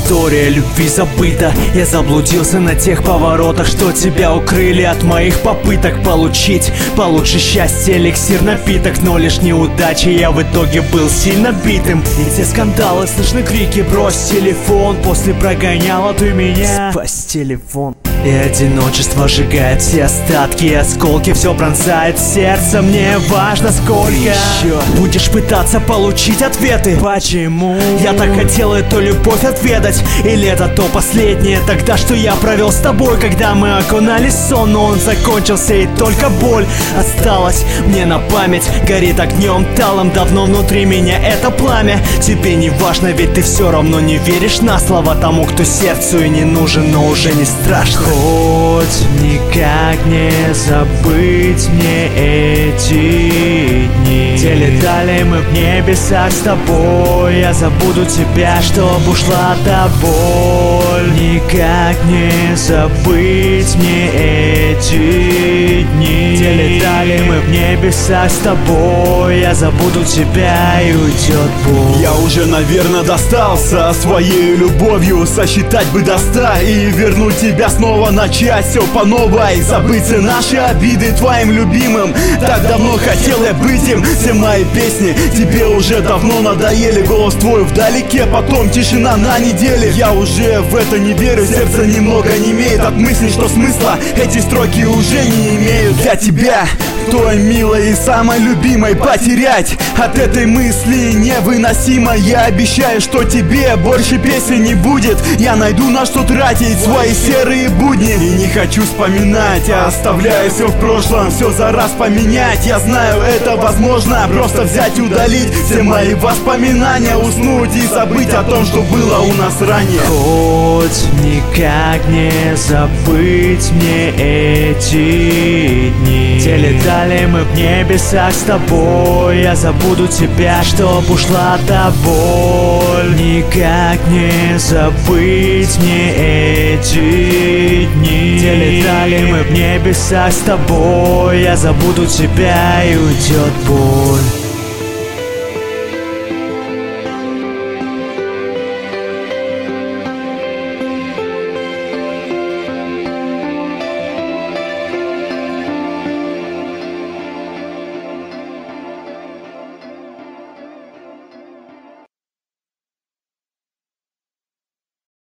История любви забыта. Я заблудился на тех поворотах, что тебя укрыли от моих попыток получить получше счастье, эликсир, напиток. Но лишь неудачи, я в итоге был сильно битым. И те скандалы, слышны крики: брось телефон. После прогоняла ты меня, спась телефон. И одиночество сжигает все остатки, осколки, все пронзает сердце. Мне важно, сколько еще будешь пытаться получить ответы. Почему я так хотел эту любовь отведать? Или это то последнее тогда, что я провел с тобой, когда мы окунались в сон, но он закончился, и только боль осталась мне на память. Горит огнем талым давно внутри меня это пламя. Тебе не важно, ведь ты все равно не веришь на слово тому, кто сердцу и не нужен, но уже не страшно. Хоть никак не забыть мне эти дни, где летали мы в небесах с тобой. Я забуду тебя, чтоб ушла та боль. Никак не забыть мне эти дни, где летали мы в небесах с тобой. Я забуду тебя, и уйдет боль. Я уже, наверное, достался своей любовью. Сосчитать бы до 100 и вернуть тебя снова, начать все по новой. Забыть все наши обиды твоим любимым. Так давно хотел я быть им. Все мои песни тебе уже давно надоели. Голос твой вдалеке, потом тишина на неделе. Я уже в это не верю, сердце немного немеет от мысли, что смысла эти строки уже не имеют. Для тебя, той милой и самой любимой, потерять от этой мысли невыносимо. Я обещаю, что тебе больше песен не будет. Я найду на что тратить свои серые будни. И не хочу вспоминать, я оставляю все в прошлом, все за раз поменять. Я знаю, это возможно, просто взять и удалить все мои воспоминания, уснуть и забыть о том, что было у нас ранее. Хоть никак не забыть мне эти дни, где летали мы в небесах с тобой. Я забуду тебя, чтоб ушла та боль. Никак не забыть мне эти дни, где летали мы в небесах с тобой. Я забуду тебя, и уйдет боль.